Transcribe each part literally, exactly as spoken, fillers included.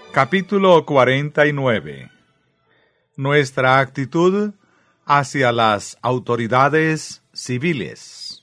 Capítulo cuarenta y nueve. Nuestra actitud hacia las autoridades civiles.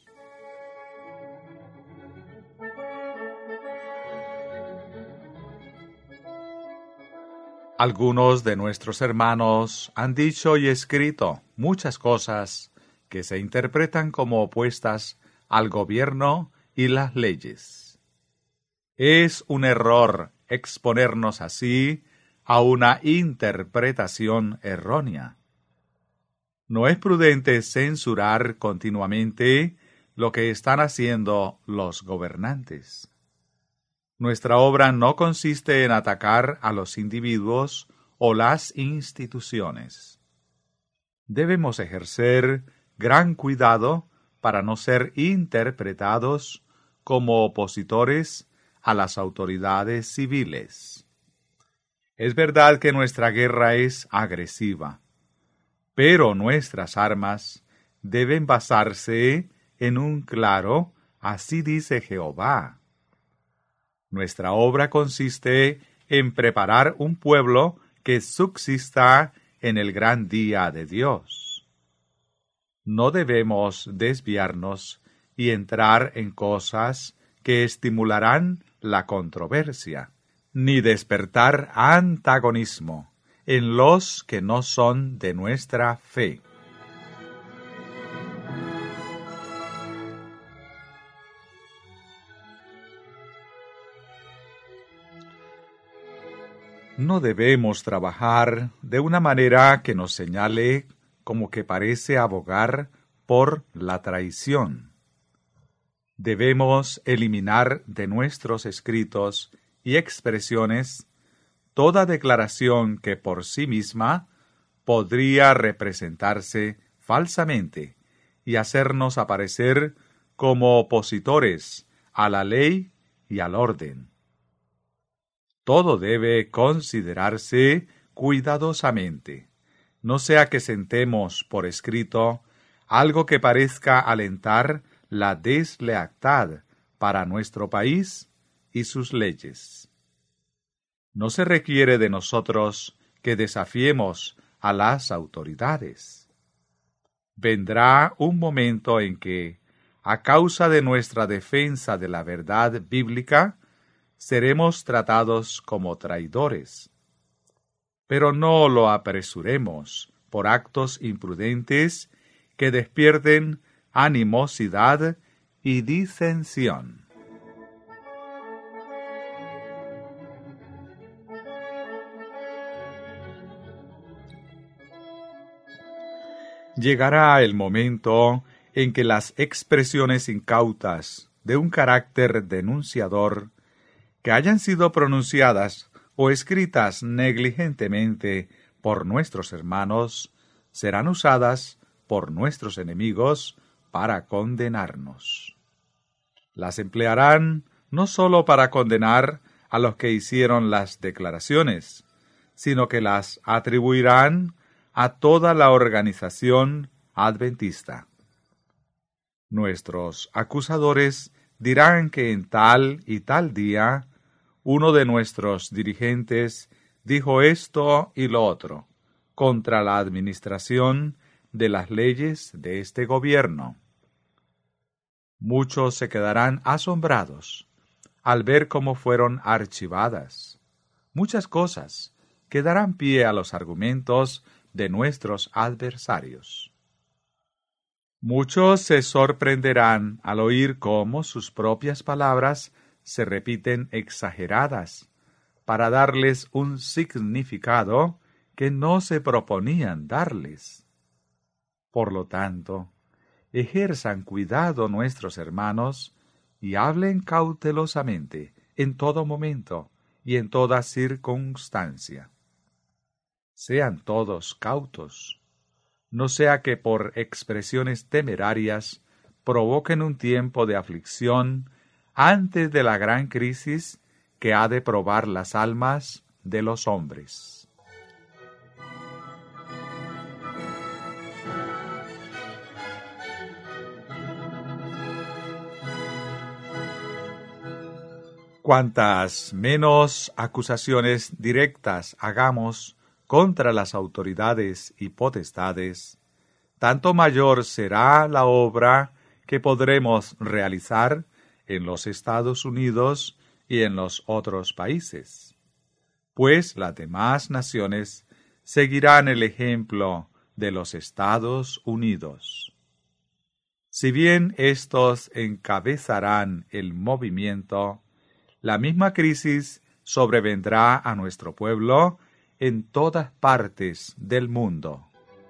Algunos de nuestros hermanos han dicho y escrito muchas cosas que se interpretan como opuestas al gobierno y las leyes. Es un error exponernos así a una interpretación errónea. No es prudente censurar continuamente lo que están haciendo los gobernantes. Nuestra obra no consiste en atacar a los individuos o las instituciones. Debemos ejercer gran cuidado para no ser interpretados como opositores a las autoridades civiles. Es verdad que nuestra guerra es agresiva, pero nuestras armas deben basarse en un claro "así dice Jehová". Nuestra obra consiste en preparar un pueblo que subsista en el gran día de Dios. No debemos desviarnos y entrar en cosas que estimularán la controversia, ni despertar antagonismo en los que no son de nuestra fe. No debemos trabajar de una manera que nos señale como que parece abogar por la traición. Debemos eliminar de nuestros escritos y expresiones toda declaración que por sí misma podría representarse falsamente y hacernos aparecer como opositores a la ley y al orden. Todo debe considerarse cuidadosamente, no sea que sentemos por escrito algo que parezca alentar la deslealtad para nuestro país y sus leyes. No se requiere de nosotros que desafiemos a las autoridades. Vendrá un momento en que, a causa de nuestra defensa de la verdad bíblica, seremos tratados como traidores. Pero no lo apresuremos por actos imprudentes que despierten animosidad y disensión. Llegará el momento en que las expresiones incautas de un carácter denunciador que hayan sido pronunciadas o escritas negligentemente por nuestros hermanos serán usadas por nuestros enemigos para condenarnos. Las emplearán no sólo para condenar a los que hicieron las declaraciones, sino que las atribuirán a toda la organización adventista. Nuestros acusadores dirán que en tal y tal día uno de nuestros dirigentes dijo esto y lo otro contra la administración de las leyes de este gobierno. Muchos se quedarán asombrados al ver cómo fueron archivadas muchas cosas que darán pie a los argumentos de nuestros adversarios. Muchos se sorprenderán al oír cómo sus propias palabras se repiten exageradas para darles un significado que no se proponían darles. Por lo tanto, ejerzan cuidado nuestros hermanos y hablen cautelosamente en todo momento y en toda circunstancia. Sean todos cautos, no sea que por expresiones temerarias provoquen un tiempo de aflicción antes de la gran crisis que ha de probar las almas de los hombres. Cuantas menos acusaciones directas hagamos contra las autoridades y potestades, tanto mayor será la obra que podremos realizar en los Estados Unidos y en los otros países, pues las demás naciones seguirán el ejemplo de los Estados Unidos. Si bien estos encabezarán el movimiento, la misma crisis sobrevendrá a nuestro pueblo en todas partes del mundo.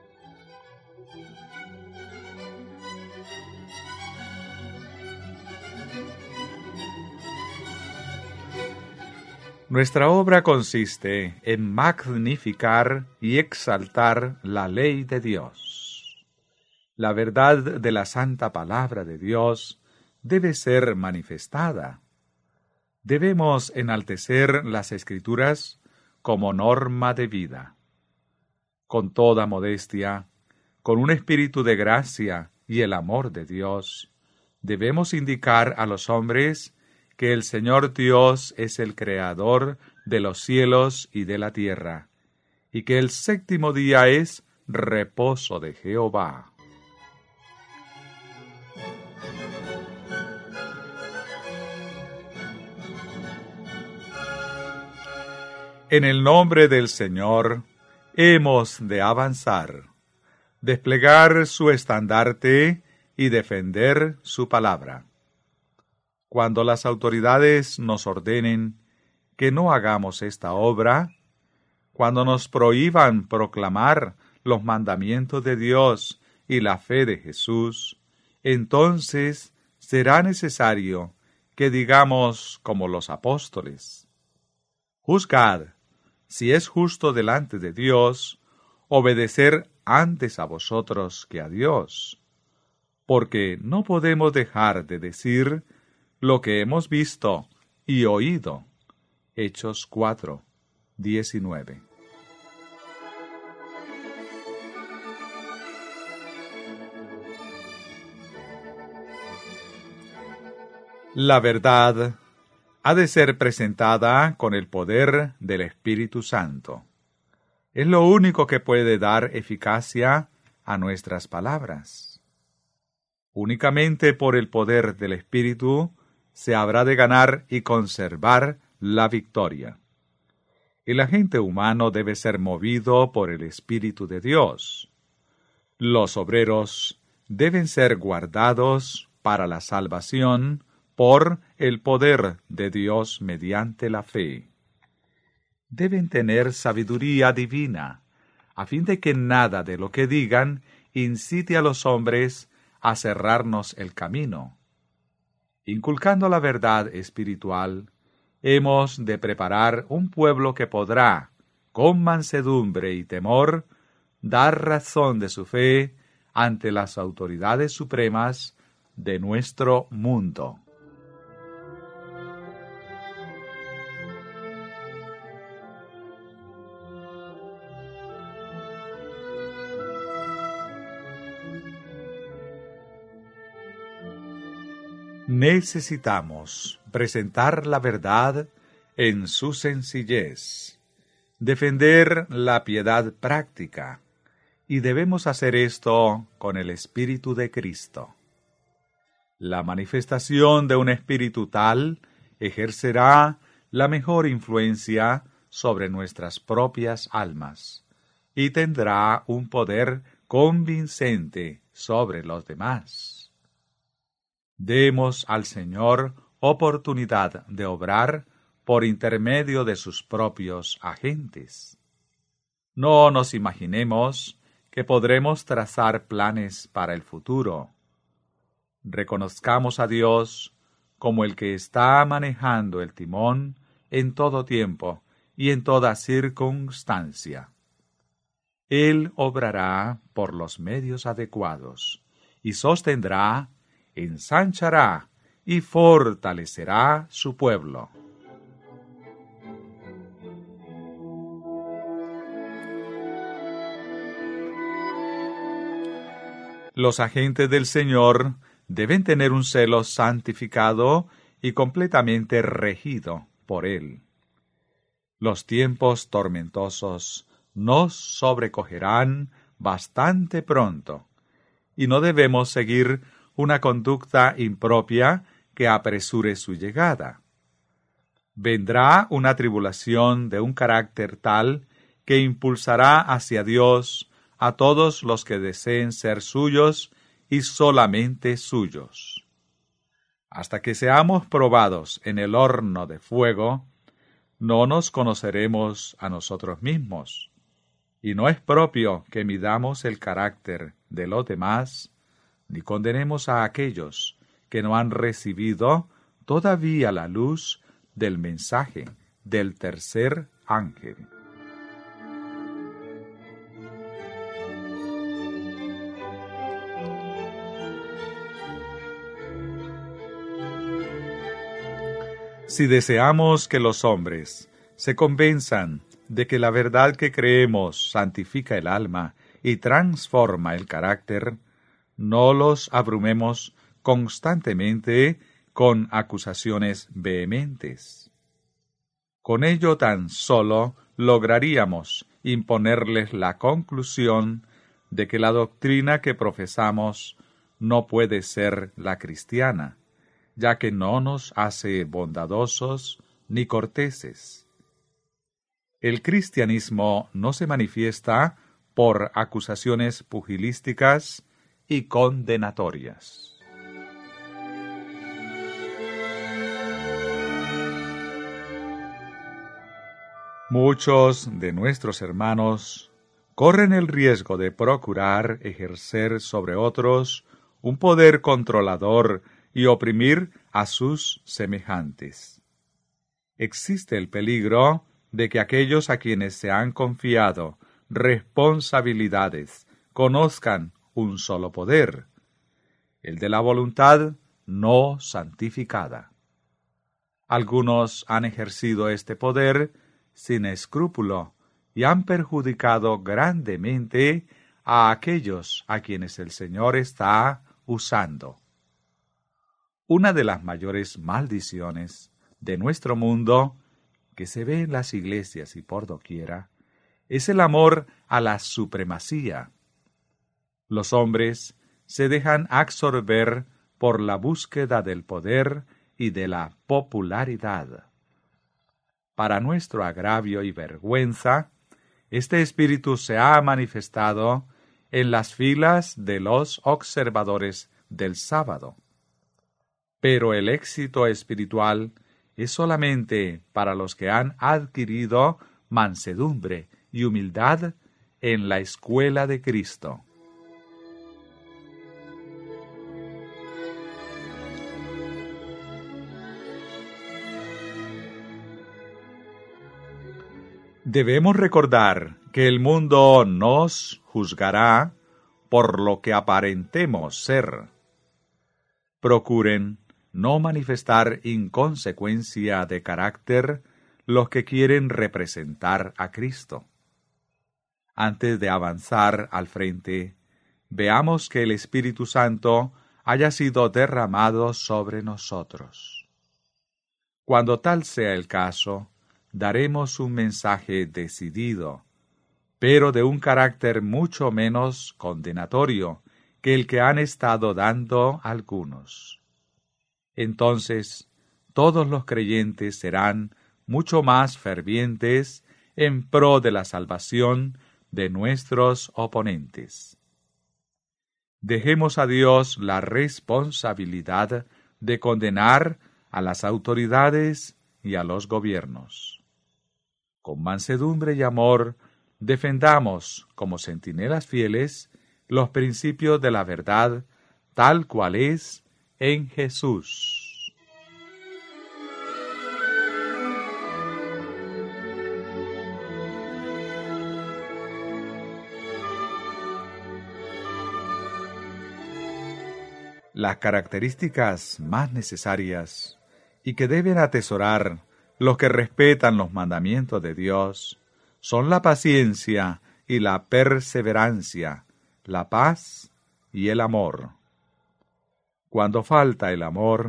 Nuestra obra consiste en magnificar y exaltar la ley de Dios. La verdad de la santa palabra de Dios debe ser manifestada. Debemos enaltecer las Escrituras como norma de vida. Con toda modestia, con un espíritu de gracia y el amor de Dios, debemos indicar a los hombres que el Señor Dios es el Creador de los cielos y de la tierra, y que el séptimo día es reposo de Jehová. En el nombre del Señor hemos de avanzar, desplegar su estandarte y defender su palabra. Cuando las autoridades nos ordenen que no hagamos esta obra, cuando nos prohíban proclamar los mandamientos de Dios y la fe de Jesús, entonces será necesario que digamos como los apóstoles: juzgad si es justo delante de Dios obedecer antes a vosotros que a Dios, porque no podemos dejar de decir lo que hemos visto y oído. Hechos cuatro, diecinueve. La verdad ha de ser presentada con el poder del Espíritu Santo. Es lo único que puede dar eficacia a nuestras palabras. Únicamente por el poder del Espíritu se habrá de ganar y conservar la victoria. El agente humano debe ser movido por el Espíritu de Dios. Los obreros deben ser guardados para la salvación por el poder de Dios mediante la fe. Deben tener sabiduría divina, a fin de que nada de lo que digan incite a los hombres a cerrarnos el camino. Inculcando la verdad espiritual, hemos de preparar un pueblo que podrá, con mansedumbre y temor, dar razón de su fe ante las autoridades supremas de nuestro mundo. Necesitamos presentar la verdad en su sencillez, defender la piedad práctica, y debemos hacer esto con el Espíritu de Cristo. La manifestación de un espíritu tal ejercerá la mejor influencia sobre nuestras propias almas y tendrá un poder convincente sobre los demás. Demos al Señor oportunidad de obrar por intermedio de sus propios agentes. No nos imaginemos que podremos trazar planes para el futuro. Reconozcamos a Dios como el que está manejando el timón en todo tiempo y en toda circunstancia. Él obrará por los medios adecuados y sostendrá, ensanchará y fortalecerá su pueblo. Los agentes del Señor deben tener un celo santificado y completamente regido por Él. Los tiempos tormentosos nos sobrecogerán bastante pronto, y no debemos seguir una conducta impropia que apresure su llegada. Vendrá una tribulación de un carácter tal que impulsará hacia Dios a todos los que deseen ser suyos y solamente suyos. Hasta que seamos probados en el horno de fuego, no nos conoceremos a nosotros mismos, y no es propio que midamos el carácter de los demás, ni condenemos a aquellos que no han recibido todavía la luz del mensaje del tercer ángel. Si deseamos que los hombres se convenzan de que la verdad que creemos santifica el alma y transforma el carácter, no los abrumemos constantemente con acusaciones vehementes. Con ello tan solo lograríamos imponerles la conclusión de que la doctrina que profesamos no puede ser la cristiana, ya que no nos hace bondadosos ni corteses. El cristianismo no se manifiesta por acusaciones pugilísticas y condenatorias. Muchos de nuestros hermanos corren el riesgo de procurar ejercer sobre otros un poder controlador y oprimir a sus semejantes. Existe el peligro de que aquellos a quienes se han confiado responsabilidades conozcan un solo poder, el de la voluntad no santificada. Algunos han ejercido este poder sin escrúpulo y han perjudicado grandemente a aquellos a quienes el Señor está usando. Una de las mayores maldiciones de nuestro mundo, que se ve en las iglesias y por doquiera, es el amor a la supremacía. Los hombres se dejan absorber por la búsqueda del poder y de la popularidad. Para nuestro agravio y vergüenza, este espíritu se ha manifestado en las filas de los observadores del sábado. Pero el éxito espiritual es solamente para los que han adquirido mansedumbre y humildad en la escuela de Cristo. Debemos recordar que el mundo nos juzgará por lo que aparentemos ser. Procuren no manifestar inconsecuencia de carácter los que quieren representar a Cristo. Antes de avanzar al frente, veamos que el Espíritu Santo haya sido derramado sobre nosotros. Cuando tal sea el caso, daremos un mensaje decidido, pero de un carácter mucho menos condenatorio que el que han estado dando algunos. Entonces, todos los creyentes serán mucho más fervientes en pro de la salvación de nuestros oponentes. Dejemos a Dios la responsabilidad de condenar a las autoridades y a los gobiernos. Con mansedumbre y amor, defendamos, como centinelas fieles, los principios de la verdad, tal cual es en Jesús. Las características más necesarias y que deben atesorar los que respetan los mandamientos de Dios son la paciencia y la perseverancia, la paz y el amor. Cuando falta el amor,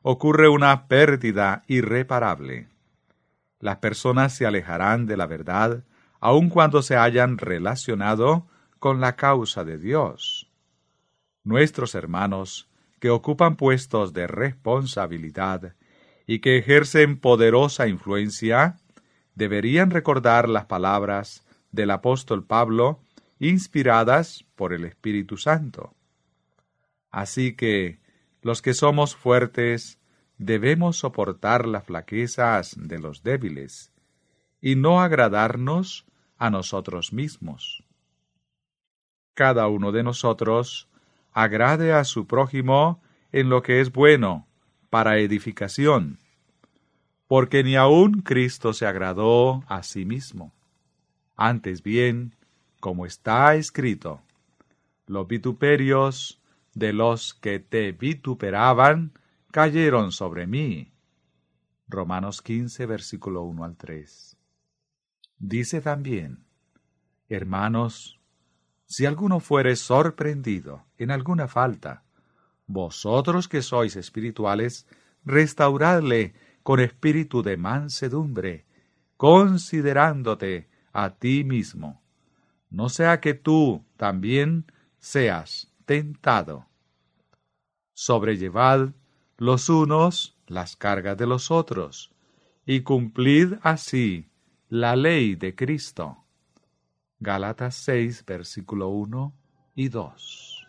ocurre una pérdida irreparable. Las personas se alejarán de la verdad aun cuando se hayan relacionado con la causa de Dios. Nuestros hermanos, que ocupan puestos de responsabilidad y que ejercen poderosa influencia, deberían recordar las palabras del apóstol Pablo, inspiradas por el Espíritu Santo. Así que, los que somos fuertes, debemos soportar las flaquezas de los débiles, y no agradarnos a nosotros mismos. Cada uno de nosotros agrade a su prójimo en lo que es bueno, para edificación, porque ni aun Cristo se agradó a sí mismo. Antes bien, como está escrito, los vituperios de los que te vituperaban cayeron sobre mí. Romanos quince, versículo uno al tres. Dice también, hermanos, si alguno fuere sorprendido en alguna falta, vosotros que sois espirituales, restauradle con espíritu de mansedumbre, considerándote a ti mismo, no sea que tú también seas tentado. Sobrellevad los unos las cargas de los otros, y cumplid así la ley de Cristo. Gálatas seis, versículo uno y dos.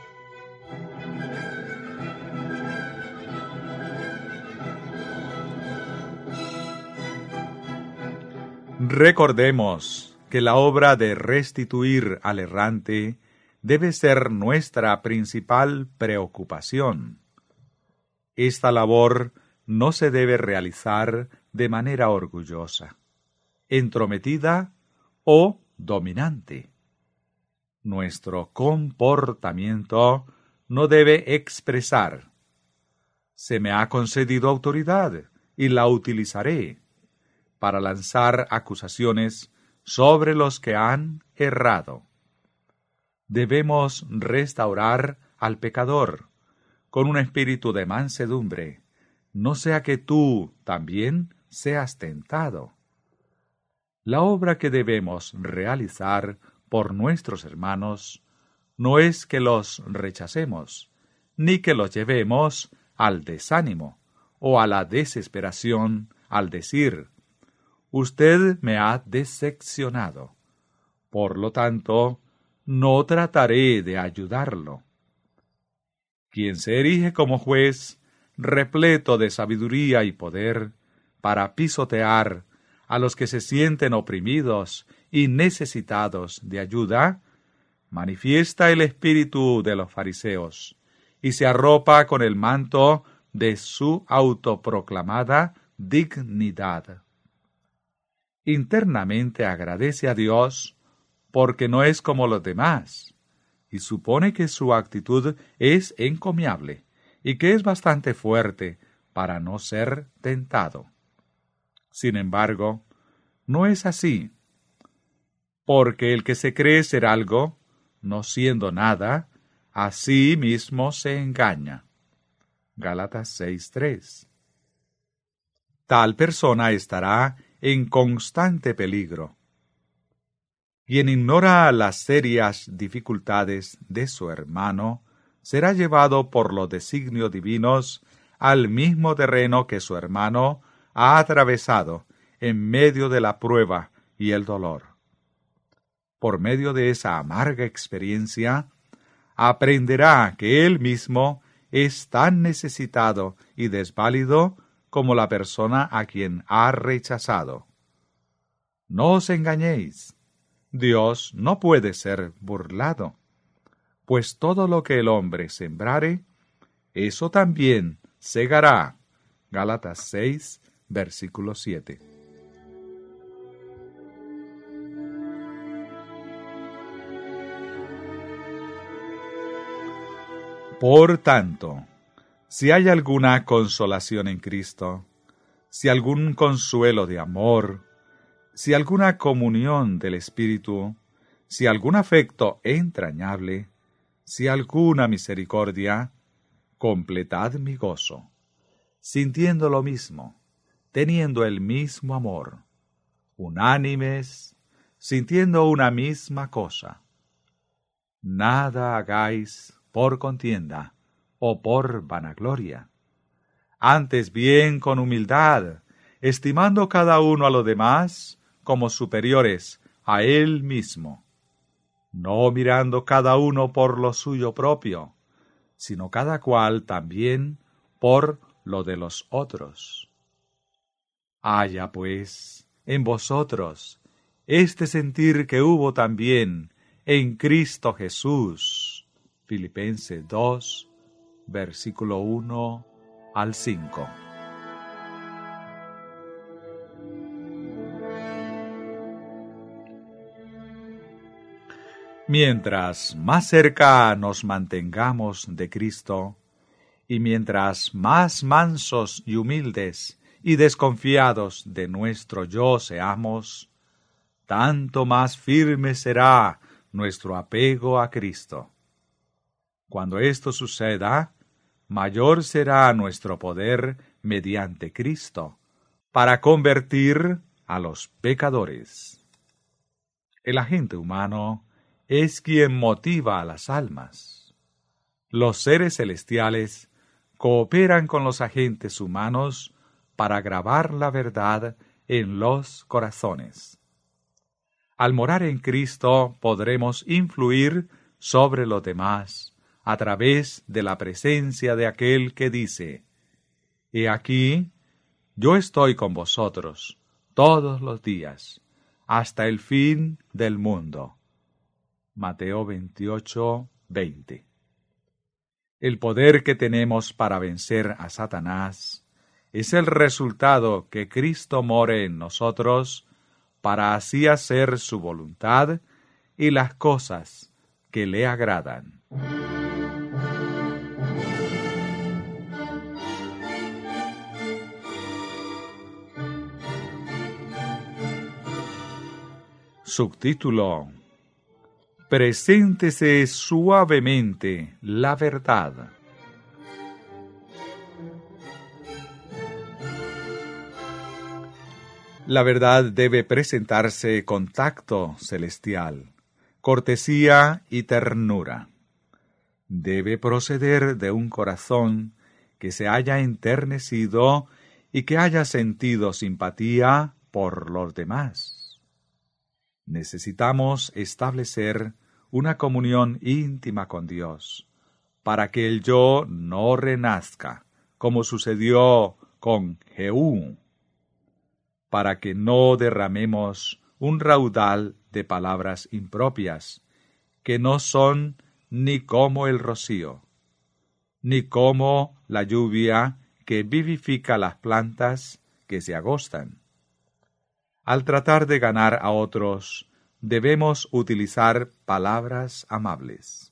Recordemos que la obra de restituir al errante debe ser nuestra principal preocupación. Esta labor no se debe realizar de manera orgullosa, entrometida o dominante. Nuestro comportamiento no debe expresar: se me ha concedido autoridad y la utilizaré para lanzar acusaciones sobre los que han errado. Debemos restaurar al pecador con un espíritu de mansedumbre, no sea que tú también seas tentado. La obra que debemos realizar por nuestros hermanos no es que los rechacemos, ni que los llevemos al desánimo o a la desesperación al decir: usted me ha decepcionado, por lo tanto, no trataré de ayudarlo. Quien se erige como juez, repleto de sabiduría y poder, para pisotear a los que se sienten oprimidos y necesitados de ayuda, manifiesta el espíritu de los fariseos y se arropa con el manto de su autoproclamada dignidad. Internamente agradece a Dios porque no es como los demás, y supone que su actitud es encomiable y que es bastante fuerte para no ser tentado. Sin embargo, no es así, porque el que se cree ser algo, no siendo nada, a sí mismo se engaña. Gálatas seis tres. Tal persona estará en constante peligro. Quien ignora las serias dificultades de su hermano será llevado por los designios divinos al mismo terreno que su hermano ha atravesado en medio de la prueba y el dolor. Por medio de esa amarga experiencia, aprenderá que él mismo es tan necesitado y desválido como la persona a quien ha rechazado. No os engañéis. Dios no puede ser burlado, pues todo lo que el hombre sembrare, eso también segará. Gálatas seis, versículo siete. Por tanto, si hay alguna consolación en Cristo, si algún consuelo de amor, si alguna comunión del Espíritu, si algún afecto entrañable, si alguna misericordia, completad mi gozo, sintiendo lo mismo, teniendo el mismo amor, unánimes, sintiendo una misma cosa. Nada hagáis por contienda o por vanagloria. Antes bien con humildad, estimando cada uno a los demás como superiores a él mismo, no mirando cada uno por lo suyo propio, sino cada cual también por lo de los otros. Haya, pues, en vosotros este sentir que hubo también en Cristo Jesús. Filipenses dos, versículo uno al cinco. Mientras más cerca nos mantengamos de Cristo, y mientras más mansos y humildes y desconfiados de nuestro yo seamos, tanto más firme será nuestro apego a Cristo. Cuando esto suceda, mayor será nuestro poder mediante Cristo para convertir a los pecadores. El agente humano es quien motiva a las almas. Los seres celestiales cooperan con los agentes humanos para grabar la verdad en los corazones. Al morar en Cristo podremos influir sobre los demás a través de la presencia de aquel que dice: He aquí, yo estoy con vosotros todos los días, hasta el fin del mundo. Mateo veintiocho, veinte. El poder que tenemos para vencer a Satanás es el resultado que Cristo more en nosotros para así hacer su voluntad y las cosas que le agradan. Subtítulo: Preséntese suavemente la verdad. La verdad debe presentarse con tacto celestial, cortesía y ternura. Debe proceder de un corazón que se haya enternecido y que haya sentido simpatía por los demás. Necesitamos establecer una comunión íntima con Dios, para que el yo no renazca, como sucedió con Jehú, para que no derramemos un raudal de palabras impropias, que no son ni como el rocío, ni como la lluvia que vivifica las plantas que se agostan. Al tratar de ganar a otros, debemos utilizar palabras amables.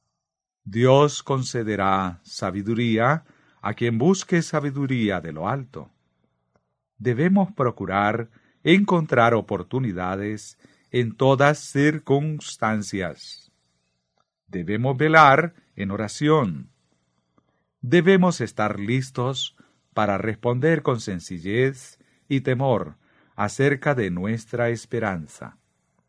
Dios concederá sabiduría a quien busque sabiduría de lo alto. Debemos procurar encontrar oportunidades en todas circunstancias. Debemos velar en oración. Debemos estar listos para responder con sencillez y temor acerca de nuestra esperanza.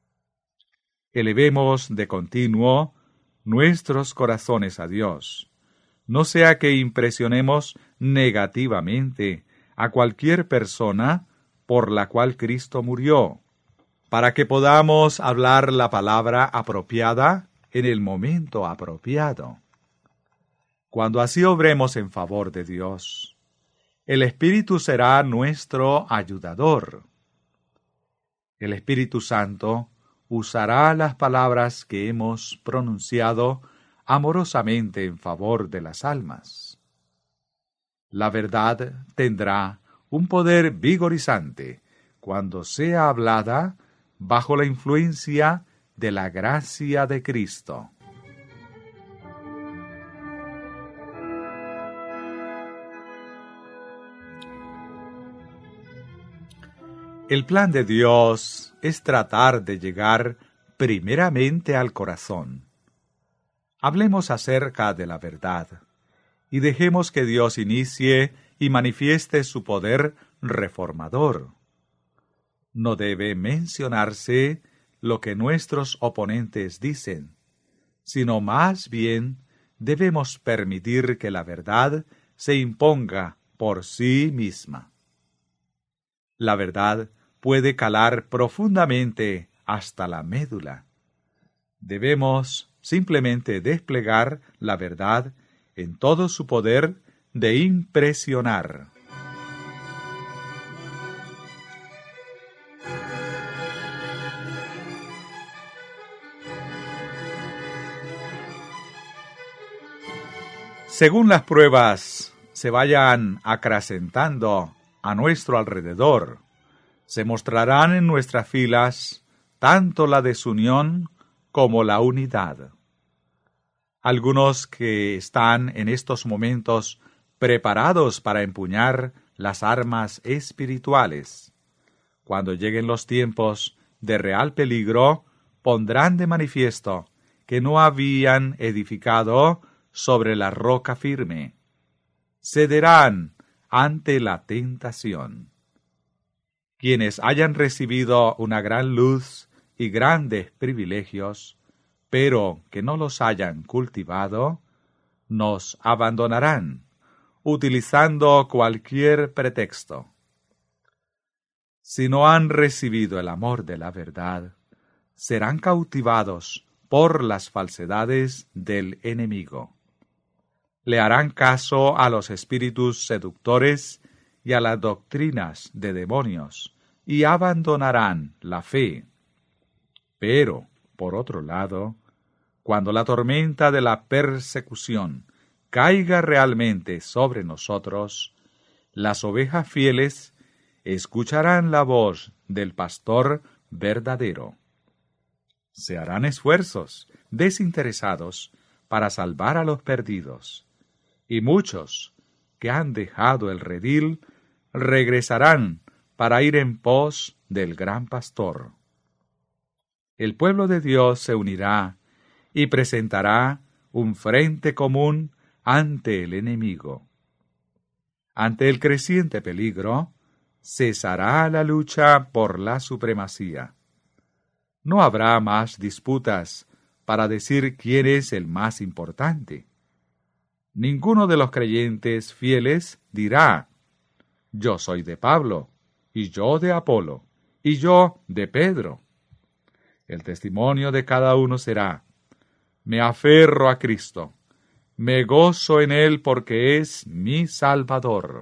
Elevemos de continuo nuestros corazones a Dios, no sea que impresionemos negativamente a cualquier persona por la cual Cristo murió, para que podamos hablar la palabra apropiada en el momento apropiado. Cuando así obremos en favor de Dios, el Espíritu será nuestro ayudador. El Espíritu Santo usará las palabras que hemos pronunciado amorosamente en favor de las almas. La verdad tendrá un poder vigorizante cuando sea hablada bajo la influencia de la gracia de Cristo. El plan de Dios es tratar de llegar primeramente al corazón. Hablemos acerca de la verdad y dejemos que Dios inicie y manifieste su poder reformador. No debe mencionarse lo que nuestros oponentes dicen, sino más bien debemos permitir que la verdad se imponga por sí misma. La verdad puede calar profundamente hasta la médula. Debemos simplemente desplegar la verdad en todo su poder de impresionar. Según las pruebas se vayan acrecentando a nuestro alrededor, se mostrarán en nuestras filas tanto la desunión como la unidad. Algunos que están en estos momentos preparados para empuñar las armas espirituales, cuando lleguen los tiempos de real peligro, pondrán de manifiesto que no habían edificado sobre la roca firme. Cederán ante la tentación. Quienes hayan recibido una gran luz y grandes privilegios, pero que no los hayan cultivado, nos abandonarán, utilizando cualquier pretexto. Si no han recibido el amor de la verdad, serán cautivados por las falsedades del enemigo. Le harán caso a los espíritus seductores y a las doctrinas de demonios, y abandonarán la fe. Pero, por otro lado, cuando la tormenta de la persecución caiga realmente sobre nosotros, las ovejas fieles escucharán la voz del pastor verdadero. Se harán esfuerzos desinteresados para salvar a los perdidos, y muchos que han dejado el redil regresarán para ir en pos del gran pastor. El pueblo de Dios se unirá y presentará un frente común ante el enemigo. Ante el creciente peligro, cesará la lucha por la supremacía. No habrá más disputas para decir quién es el más importante. Ninguno de los creyentes fieles dirá: yo soy de Pablo, y yo de Apolo, y yo de Pedro. El testimonio de cada uno será: me aferro a Cristo, me gozo en Él porque es mi Salvador.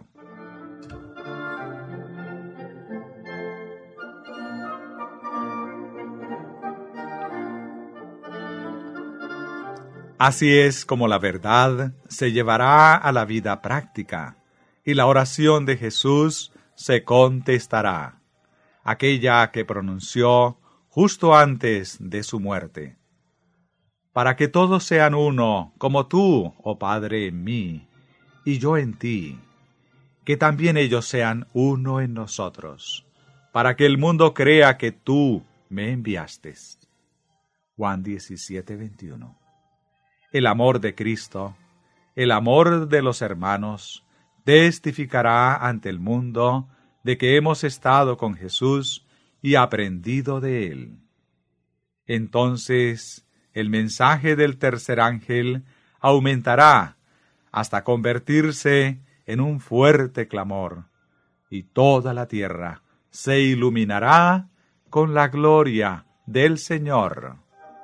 Así es como la verdad se llevará a la vida práctica, y la oración de Jesús se contestará, aquella que pronunció justo antes de su muerte. Para que todos sean uno, como tú, oh Padre, en mí, y yo en ti, que también ellos sean uno en nosotros, para que el mundo crea que tú me enviaste. Juan diecisiete, veintiuno. El amor de Cristo, el amor de los hermanos, testificará ante el mundo de que hemos estado con Jesús y aprendido de Él. Entonces, el mensaje del tercer ángel aumentará hasta convertirse en un fuerte clamor, y toda la tierra se iluminará con la gloria del Señor.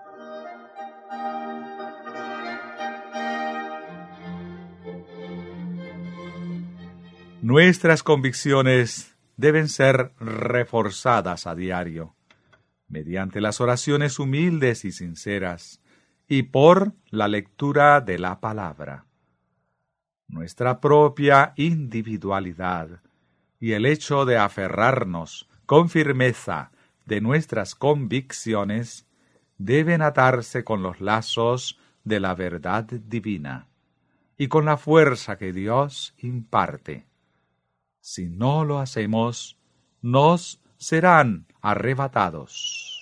Nuestras convicciones deben ser reforzadas a diario, mediante las oraciones humildes y sinceras, y por la lectura de la palabra. Nuestra propia individualidad y el hecho de aferrarnos con firmeza de nuestras convicciones deben atarse con los lazos de la verdad divina y con la fuerza que Dios imparte. Si no lo hacemos, nos serán arrebatados.